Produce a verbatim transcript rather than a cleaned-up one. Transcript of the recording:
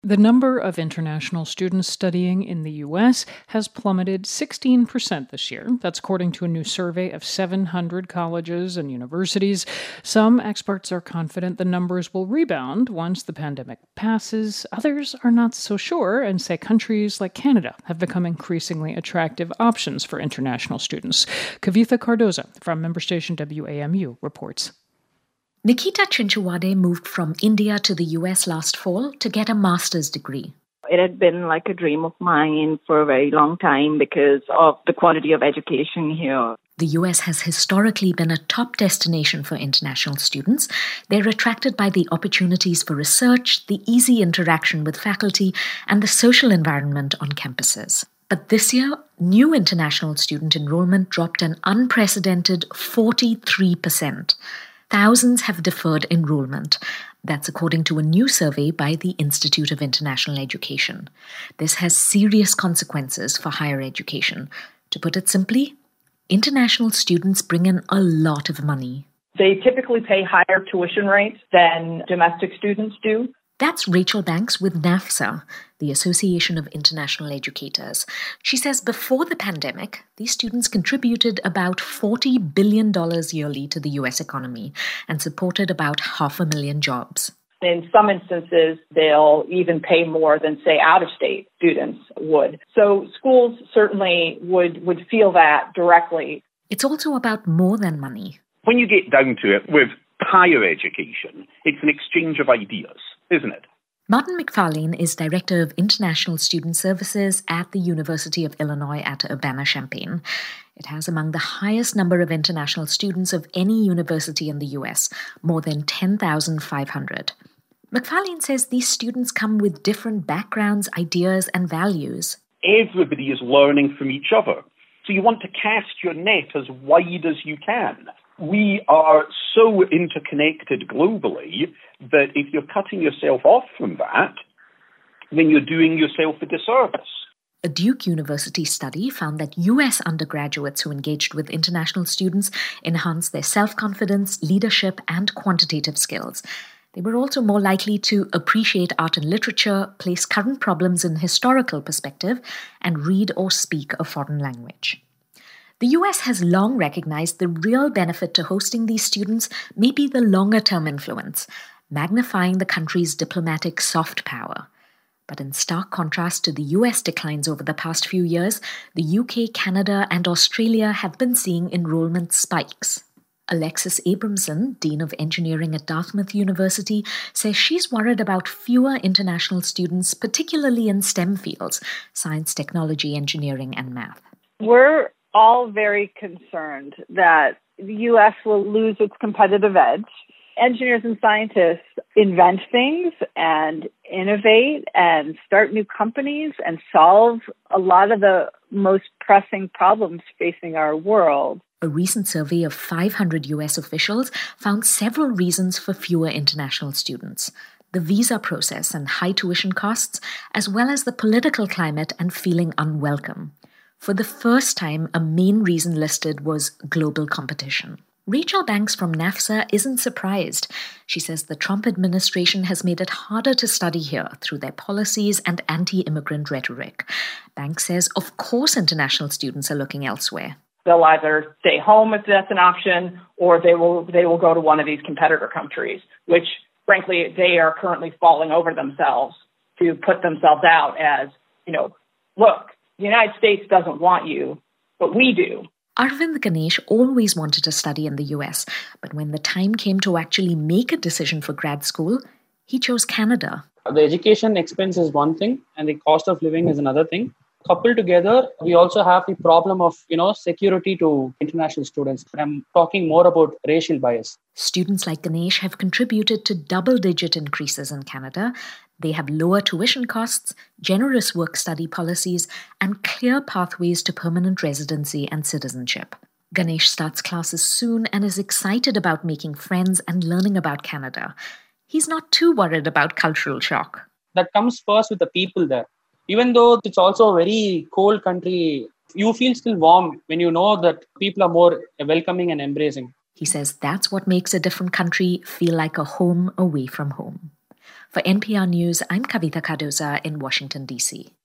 The number of international students studying in the U S has plummeted sixteen percent this year. That's according to a new survey of seven hundred colleges and universities. Some experts are confident the numbers will rebound once the pandemic passes. Others are not so sure and say countries like Canada have become increasingly attractive options for international students. Kavitha Cardoza from member station W A M U reports. Nikita Chinchwade moved from India to the U S last fall to get a master's degree. It had been like a dream of mine for a very long time because of the quality of education here. The U S has historically been a top destination for international students. They're attracted by the opportunities for research, the easy interaction with faculty, and the social environment on campuses. But this year, new international student enrollment dropped an unprecedented forty-three percent. Thousands have deferred enrollment. That's according to a new survey by the Institute of International Education. This has serious consequences for higher education. To put it simply, international students bring in a lot of money. They typically pay higher tuition rates than domestic students do. That's Rachel Banks with NAFSA, the Association of International Educators. She says before the pandemic, these students contributed about forty billion dollars yearly to the U S economy and supported about half a million jobs. In some instances, they'll even pay more than, say, out-of-state students would. So schools certainly would, would feel that directly. It's also about more than money. When you get down to it, with higher education, it's an exchange of ideas, isn't it? Martin McFarlane is Director of International Student Services at the University of Illinois at Urbana-Champaign. It has among the highest number of international students of any university in the U S, more than ten thousand five hundred. McFarlane says these students come with different backgrounds, ideas, and values. Everybody is learning from each other. So you want to cast your net as wide as you can. We are so interconnected globally that if you're cutting yourself off from that, then you're doing yourself a disservice. A Duke University study found that U S undergraduates who engaged with international students enhanced their self-confidence, leadership, and quantitative skills. They were also more likely to appreciate art and literature, place current problems in historical perspective, and read or speak a foreign language. The U S has long recognized the real benefit to hosting these students may be the longer-term influence, magnifying the country's diplomatic soft power. But in stark contrast to the U S declines over the past few years, the U K, Canada, and Australia have been seeing enrollment spikes. Alexis Abramson, Dean of Engineering at Dartmouth University, says she's worried about fewer international students, particularly in STEM fields, science, technology, engineering, and math. We're all very concerned that the U S will lose its competitive edge. Engineers and scientists invent things and innovate and start new companies and solve a lot of the most pressing problems facing our world. A recent survey of five hundred U S officials found several reasons for fewer international students. The visa process and high tuition costs, as well as the political climate and feeling unwelcome. For the first time, a main reason listed was global competition. Rachel Banks from NAFSA isn't surprised. She says the Trump administration has made it harder to study here through their policies and anti-immigrant rhetoric. Banks says, of course, international students are looking elsewhere. They'll either stay home if that's an option, or they will they will go to one of these competitor countries, which, frankly, they are currently falling over themselves to put themselves out as, you know, look, the United States doesn't want you, but we do. Arvind Ganesh always wanted to study in the U S, but when the time came to actually make a decision for grad school, he chose Canada. The education expense is one thing, and the cost of living is another thing. Coupled together, we also have the problem of, you know, security to international students. I'm talking more about racial bias. Students like Ganesh have contributed to double-digit increases in Canada. They have lower tuition costs, generous work-study policies, and clear pathways to permanent residency and citizenship. Ganesh starts classes soon and is excited about making friends and learning about Canada. He's not too worried about cultural shock. That comes first with the people there. Even though it's also a very cold country, you feel still warm when you know that people are more welcoming and embracing. He says that's what makes a different country feel like a home away from home. For N P R News, I'm Kavitha Cardoza in Washington, D C